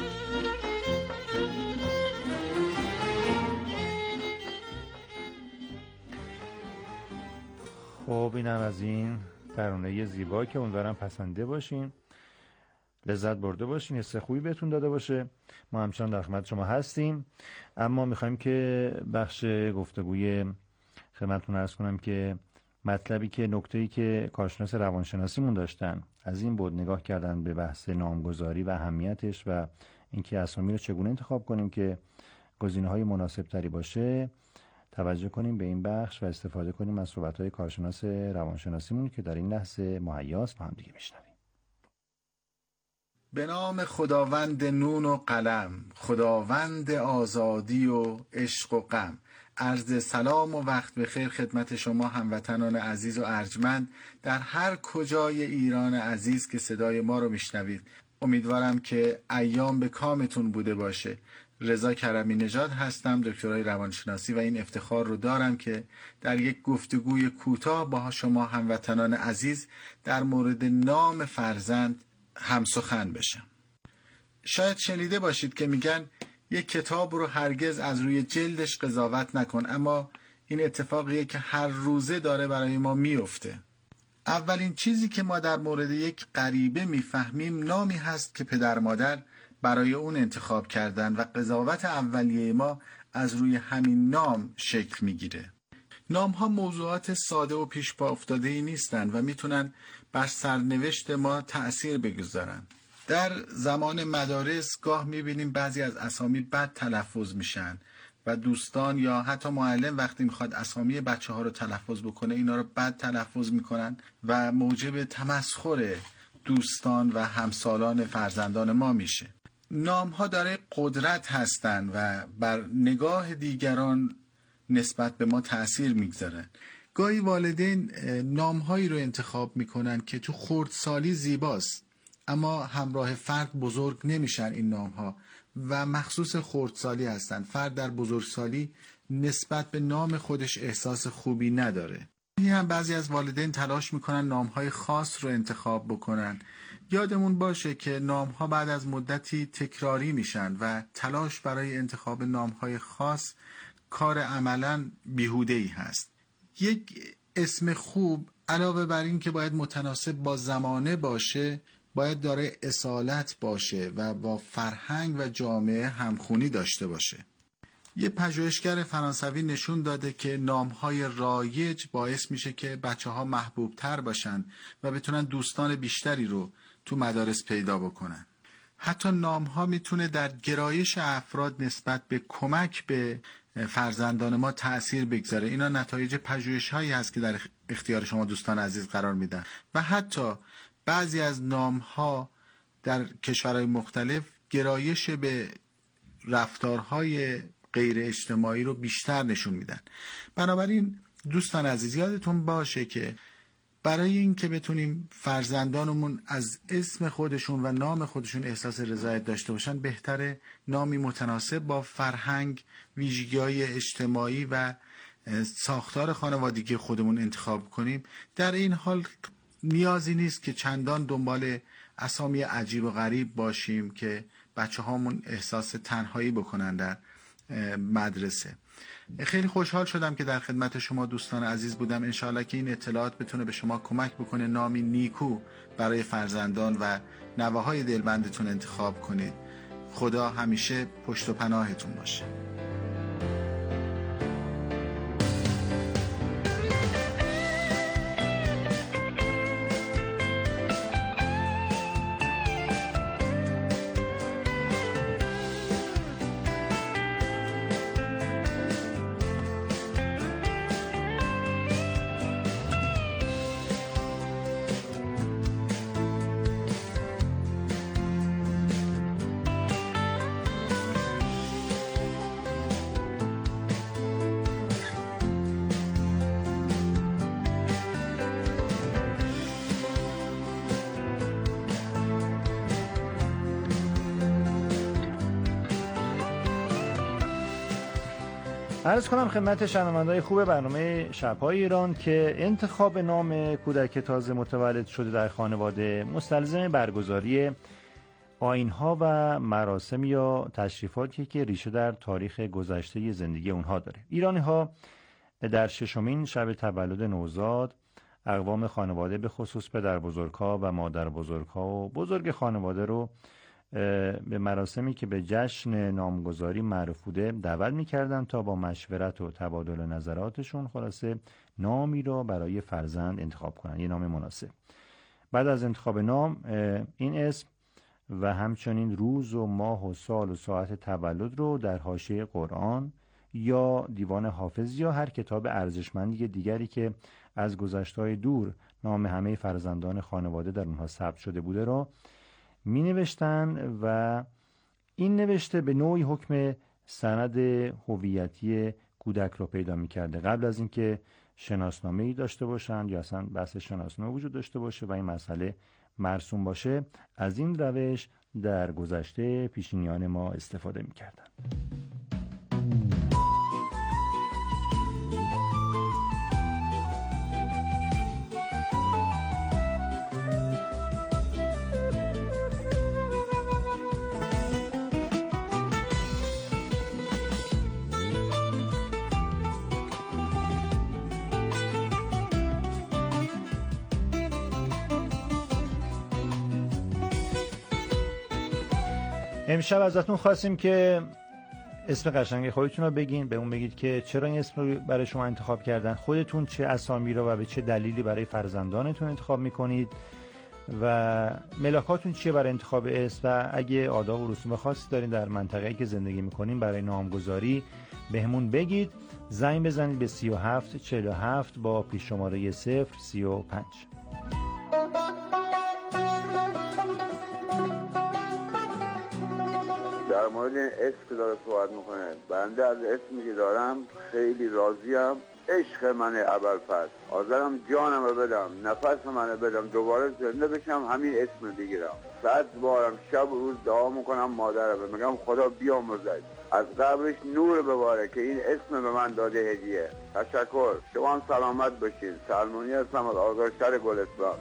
خب اینم از این ترانه زیبا که امیدوارم پسنده باشین، لذت برده باشین، حس خوبی بهتون داده باشه. ما همچنان در خدمت شما هستیم، اما میخوایم که بخش گفتگوی خدمتتون عرض کنم که مطلبی که نکته‌ای که کارشناس روانشناسیمون داشتن از این بود نگاه کردن به بحث نامگذاری و اهمیتش و اینکه اسامی رو چگونه انتخاب کنیم که گزینه‌های مناسب تری باشه. توجه کنیم به این بخش و استفاده کنیم از صحبت‌های کارشناس روانشناسیمون که در این لحظه مهیاست. با هم دیگه میشنویم. به نام خداوند نون و قلم، خداوند آزادی و عشق و غم. عرض سلام و وقت بخیر خدمت شما هموطنان عزیز و ارجمند در هر کجای ایران عزیز که صدای ما رو میشنوید. امیدوارم که ایام به کامتون بوده باشه. رضا کرمی نژاد هستم، دکترای روانشناسی، و این افتخار رو دارم که در یک گفتگوی کوتاه با شما هموطنان عزیز در مورد نام فرزند همسخن بشم. شاید شنیده باشید که میگن یک کتاب رو هرگز از روی جلدش قضاوت نکن، اما این اتفاقیه که هر روزه داره برای ما میفته. اولین چیزی که ما در مورد یک غریبه میفهمیم نامی هست که پدر مادر برای اون انتخاب کردن و قضاوت اولیه ما از روی همین نام شکل میگیره. نام ها موضوعات ساده و پیش پا افتاده ای نیستن و میتونن بر سرنوشت ما تأثیر بگذارن. در زمان مدارس گاه میبینیم بعضی از اسامی بد تلفظ میشن و دوستان یا حتی معلم وقتی میخواد اسامی بچه ها رو تلفظ بکنه اینا رو بد تلفظ میکنن و موجب تمسخر دوستان و همسالان فرزندان ما میشه. نام ها داره قدرت هستن و بر نگاه دیگران نسبت به ما تأثیر میگذارن. گاهی والدین نام هایی رو انتخاب میکنن که تو خردسالی زیباست، اما همراه فرد بزرگ نمیشن این نام ها و مخصوص خردسالی هستن. فرد در بزرگسالی نسبت به نام خودش احساس خوبی نداره. این هم بعضی از والدین تلاش میکنن نام های خاص رو انتخاب بکنن. یادمون باشه که نام ها بعد از مدتی تکراری میشن و تلاش برای انتخاب نام های خاص کار عملاً بیهوده‌ای هست. یک اسم خوب علاوه بر این که باید متناسب با زمانه باشه، باید داره اصالت باشه و با فرهنگ و جامعه همخونی داشته باشه. یه پژوهشگر فرانسوی نشون داده که نام‌های رایج باعث میشه که بچه‌ها محبوب‌تر باشن و بتونن دوستان بیشتری رو تو مدارس پیدا بکنن. حتی نام‌ها میتونه در گرایش افراد نسبت به کمک به فرزندان ما تأثیر بگذاره. اینا نتایج پژوهش‌هایی هست که در اختیار شما دوستان عزیز قرار میدن و حتی بعضی از نام‌ها در کشورهای مختلف گرایش به رفتارهای غیر اجتماعی رو بیشتر نشون میدن. بنابراین دوستان عزیز یادتون باشه که برای این که بتونیم فرزندانمون از اسم خودشون و نام خودشون احساس رضایت داشته باشن، بهتره نامی متناسب با فرهنگ، ویژگی‌های اجتماعی و ساختار خانوادگی خودمون انتخاب کنیم. در این حال نیازی نیست که چندان دنبال اسامی عجیب و غریب باشیم که بچه هامون احساس تنهایی بکنن در مدرسه. خیلی خوشحال شدم که در خدمت شما دوستان عزیز بودم. انشاءالله که این اطلاعات بتونه به شما کمک بکنه نامی نیکو برای فرزندان و نوه‌های دلبندتون انتخاب کنید. خدا همیشه پشت و پناهتون باشه. عرض کنم خدمت شنونده‌های خوب برنامه شب‌های ایران که انتخاب نام کودک تازه متولد شده در خانواده مستلزم برگزاری آیین‌ها و مراسم یا تشریفاتی که ریشه در تاریخ گذشته زندگی اونها داره. ایرانی‌ها در ششمین شب تولد نوزاد اقوام خانواده به خصوص پدر بزرگ‌ها و مادر بزرگ‌ها و بزرگ خانواده رو به مراسمی که به جشن نامگذاری معروف بوده دعوت می‌کردند تا با مشورت و تبادل نظراتشون خلاصه نامی را برای فرزند انتخاب کنند، یه نام مناسب. بعد از انتخاب نام این اسم و همچنین روز و ماه و سال و ساعت تولد رو در حاشیه قرآن یا دیوان حافظ یا هر کتاب ارزشمندی دیگری که از گذشته‌های دور نام همه فرزندان خانواده در اونها ثبت شده بوده را می نوشتن و این نوشته به نوعی حکم سند هویتی کودک رو پیدا می کرده قبل از اینکه شناسنامه ای داشته باشند یا اصلا بحث شناسنامه وجود داشته باشه و این مسئله مرسوم باشه. از این روش در گذشته پیشینیان ما استفاده می کردن. امشب ازتون خواستیم که اسم قشنگ خودتون رو بگین، به اون بگید که چرا این اسم رو برای شما انتخاب کردن، خودتون چه اسامی رو و به چه دلیلی برای فرزندانتون انتخاب میکنید و ملاکاتون چیه برای انتخاب اسم و اگه آداب و رسوم خاصی دارین در منطقه‌ای که زندگی میکنین برای نامگذاری بهمون بگید. زنگ بزنید به سی و هفت چهل و هفت با پیش شماره صفر سی و پنج. در مورد این اسم که داره صحبت میکنه، بنده از اسمی که دارم خیلی راضیم. عشق منه ابوالفضل، حاضرم جانم رو بدم، نفس منو بدم، دوباره زنده بشم همین اسم بگیرم. صد بارم شب و روز دعا میکنم مادرم، میگم خدا بیامرزد، از قبرش نور بباره که این اسم به من داده هدیه. تشکر، شما هم سلامت باشید. سلمونی هستم از آزادشهر گلستان.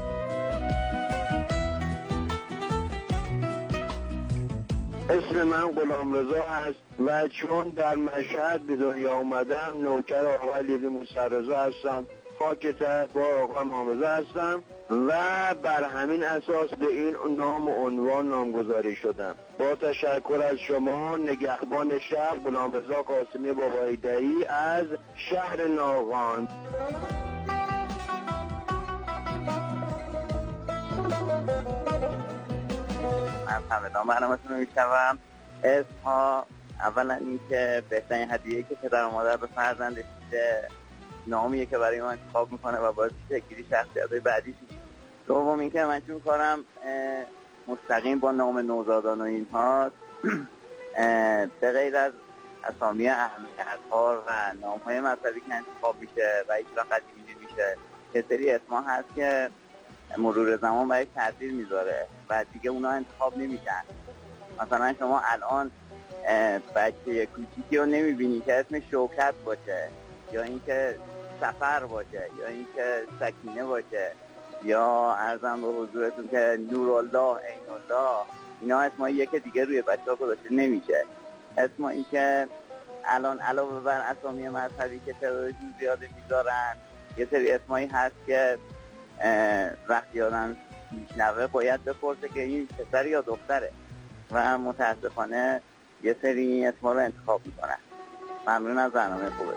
اسم من غلامرضا هست و چون در مشهد به دنیا آمدم نوکر آقا علی موسی رضا هستم، خاکتر با آقا محمد هستم و بر همین اساس به این نام و عنوان نامگذاری شدم. با تشکر از شما نگهبان شهر غلامرضا قاسمی بابایی دایی از شهر ناقان. من همه برنامه‌تون رو میشنوم. اسم ها اولا این که بهترین هدیه‌ای که پدر و مادر به فرزندش میده نامیه که برای من انتخاب میکنه و باعث شکلی شخصیت‌های بعدیش میشه. دوم این که من چون کارم مستقیم با نام نوزادان و اینها به غیر از اسامی اهمیت‌ها و نام‌های مذهبی که انتخاب میشه و اجرا قدیمی میشه، یه سری اسما هست که مرور زمان برای تاثیر میذاره و دیگه اونا انتخاب نمیشن. مثلا شما الان بچه کوچیکی رو نمیبینی که اسم شوکت باشه یا اینکه سفر باشه یا اینکه سکینه باشه یا عرضم به حضورتون که نورالله، عینالله، اینا اسمایی که دیگه روی بچه‌ها گذاشته نمیشه. اسمایی که الان علاوه بر اسامی مذهبی که تروریسم زیاده میذارن، یه سری اسمایی هست که وقتی آدم میشنوه باید بپرسه که این پسر یا دختره و متاسفانه یه سری اسما رو انتخاب میکنن. ممنون از برنامه خوبه.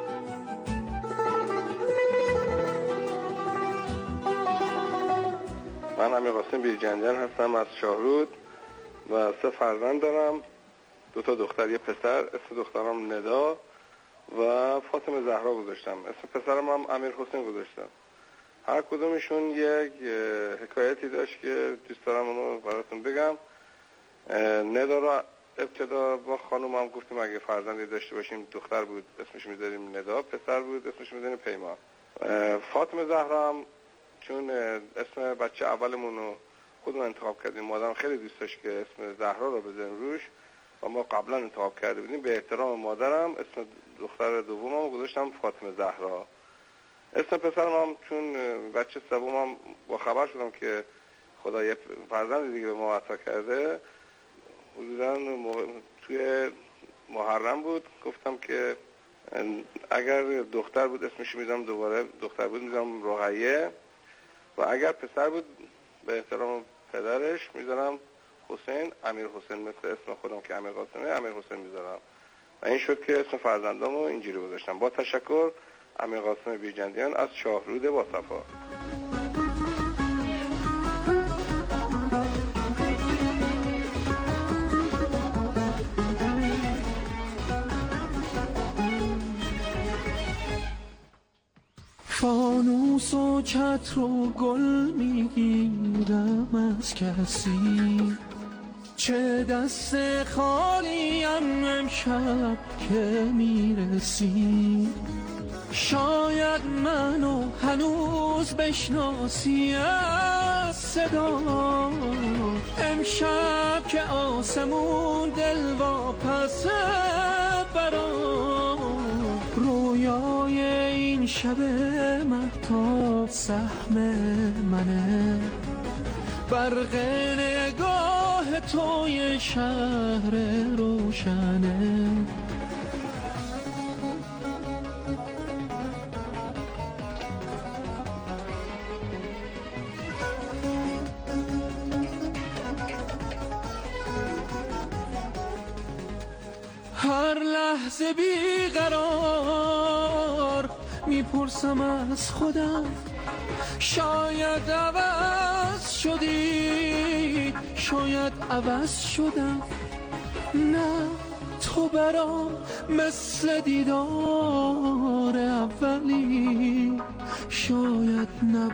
من امیر قاسم بیرجندیان هستم از شاهرود و سه فرزند دارم، دو تا دختر یه پسر. اسم دخترم ندا و فاطمه زهرا گذاشتم. اسم پسرم هم امیر حسین گذاشتم. هر کدومشون یک حکایتی داشت که دوست دارم اونو براتون بگم. ندا را ابتدا با خانومم گفتیم اگه فرزندی داشته باشیم دختر بود اسمش میذاریم ندا، پسر بود اسمش میذاریم پیمان. فاطمه زهرا هم چون اسم بچه اولمون رو خودمون انتخاب کردیم، مادرم خیلی دوست داشت که اسم زهرا رو بذاریم روش و ما قبلا انتخاب کرده بودیم. به احترام مادرم اسم دختر دومم گذاشتم فاطمه زهرا. اسم پسرم هم چون بچه سومم با خبر شدم که خدا یه فرزند دیگه به ما عطا کرده، حدوداً توی محرم بود، گفتم که اگر دختر بود اسمش میذارم دوباره دختر بود میذارم رقیه و اگر پسر بود به احترام پدرش میذارم حسین، امیر حسین، مثل اسم خودم که امیر قاسمه امیر حسین میذارم. و این شد که اسم فرزندامو اینجوری گذاشتم. با تشکر، امیر قاسم بیرجندیان از شاهرود با صفا. فانوس و چتر و گل میگیرم از کسی، چه دست خالیم امشب که میرسی. شاید منو هنوز بشناسی از صدا، امشب که آسمون دل واپسه برا. رویای این شب مهتاب سهم منه، برق نگاه توی شهر روشنه. هر لحظه بیقرار میپرسم از خودم، شاید عوض شدی، شاید عوض شدم. نه تو برام مثل دیدار اولی، شاید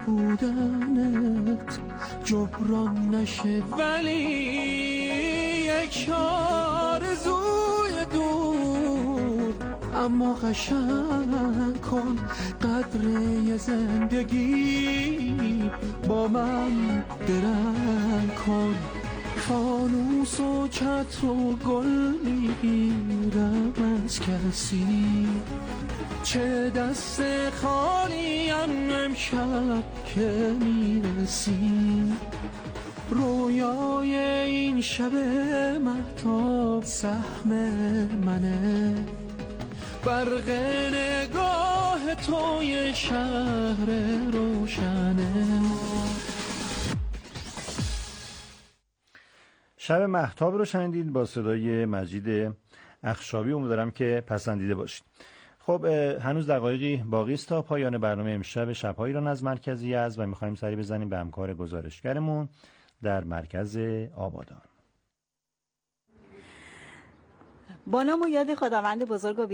نبودنت جبران نشه، ولی یک آرزوی دور اما قشنگ کن قدر یه زندگی، با من درنگ کن. فانوس و چتر و گل میگیرم از کسی، چه دست خالیم امشب که میرسی. رویای این شب مهتاب سهم منه، برق نگاه توی شهر روشنه. شب مهتاب رو شنیدید با صدای مجید اخشابی. امیدوارم که پسندیده باشید. خب هنوز دقایقی باقی است تا پایان برنامه امشب شب‌های ایران از مرکز یزد و می‌خوایم سری بزنیم به همکار گزارشگرمون در مرکز آبادان. با نام و یاد خداوند بزرگ و